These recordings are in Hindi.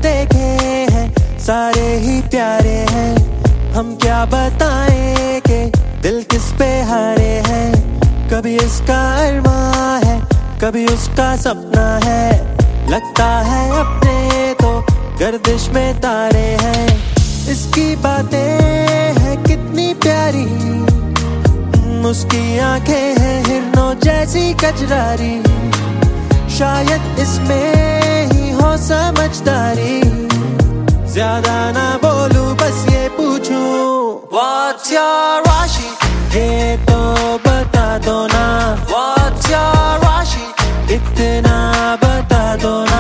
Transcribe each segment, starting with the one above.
देखे हैं सारे ही प्यारे हैं, हम क्या बताएं कि दिल किस पे हारे हैं। कभी इसका अरमां है, कभी उसका सपना है, लगता है अपने तो गर्दिश में तारे हैं। इसकी बातें हैं कितनी प्यारी, उसकी आंखें हैं हिरनों जैसी कजरारी, शायद इसमें ही हो समझदारी। ज्यादा ना बोलूं बस ये पूछूं What's your राशि, ये तो बता दो ना। What's your राशि, इतना बता दो ना।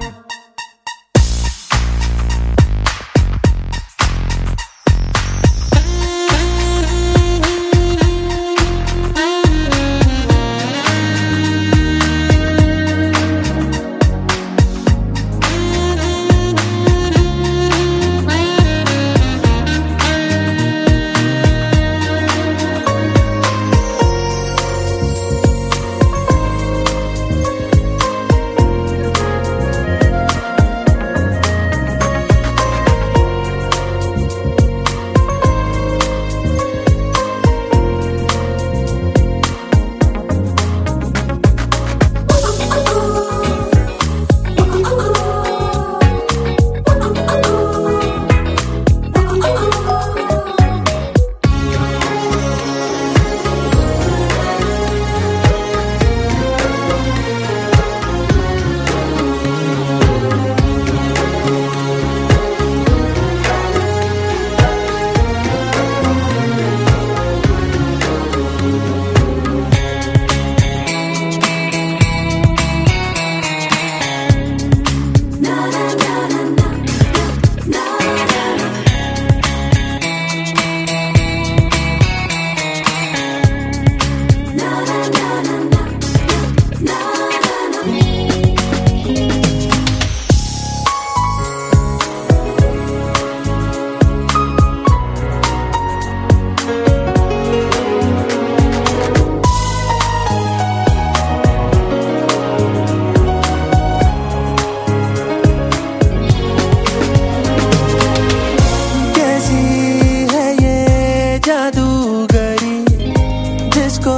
जिसको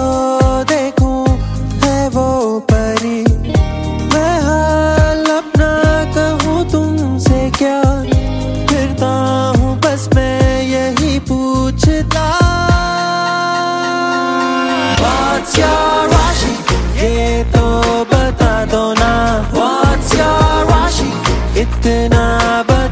देखूं है वो परी, मैं हाल अपना कहूँ तुमसे क्या, फिरता हूँ बस मैं यही पूछता What's your राशि, ये तो बता दो ना। What's your राशि, इतना